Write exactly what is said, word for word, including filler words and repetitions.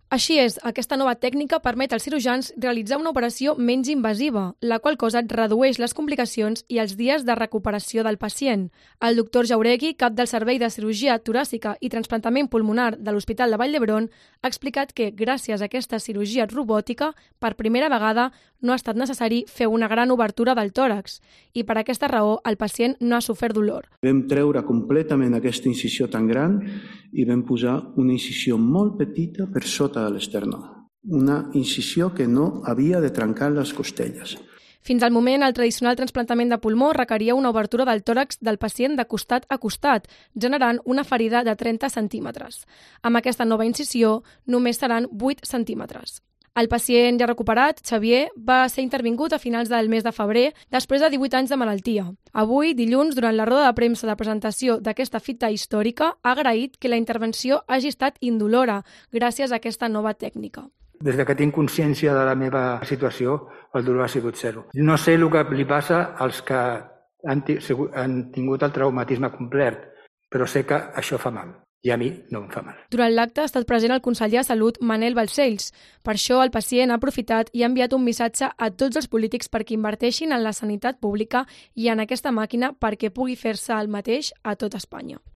Així és, aquesta nova tècnica permet als cirurgians realitzar una operació menys invasiva, la qual cosa redueix les complicacions i els dies de recuperació del pacient. El doctor Jauregui, cap del Servei de Cirurgia Toràcica i Trasplantament Pulmonar de l'Hospital de Vall d'Hebron, ha explicat que, gràcies a aquesta cirurgia robòtica, per primera vegada no ha estat necessari fer una gran obertura del tòrax i per aquesta raó el pacient no ha sofert dolor. Vam treure completament aquesta incisió tan gran i vam posar una incisió molt petita per sota de l'esternó. Una incisió que no havia de trencar les costelles. Fins al moment, el tradicional trasplantament de pulmó requeria una obertura del tòrax del pacient de costat a costat, generant una ferida de trenta centímetres. Amb aquesta nova incisió, només seran vuit centímetres. El pacient ja recuperat, Xavier, va ser intervingut a finals del mes de febrer després de divuit anys de malaltia. Avui, dilluns, durant la roda de premsa de presentació d'aquesta fita històrica, ha agraït que la intervenció hagi estat indolora gràcies a aquesta nova tècnica. Des que tinc consciència de la meva situació, el dolor ha sigut zero. No sé el que li passa als que han tingut el traumatisme complet, però sé que això fa mal. I a mi no em fa mal. Durant l'acte ha estat present el conseller de Salut, Manel Balcells. Per això el pacient ha aprofitat i ha enviat un missatge a tots els polítics perquè inverteixin en la sanitat pública i en aquesta màquina perquè pugui fer-se el mateix a tot Espanya.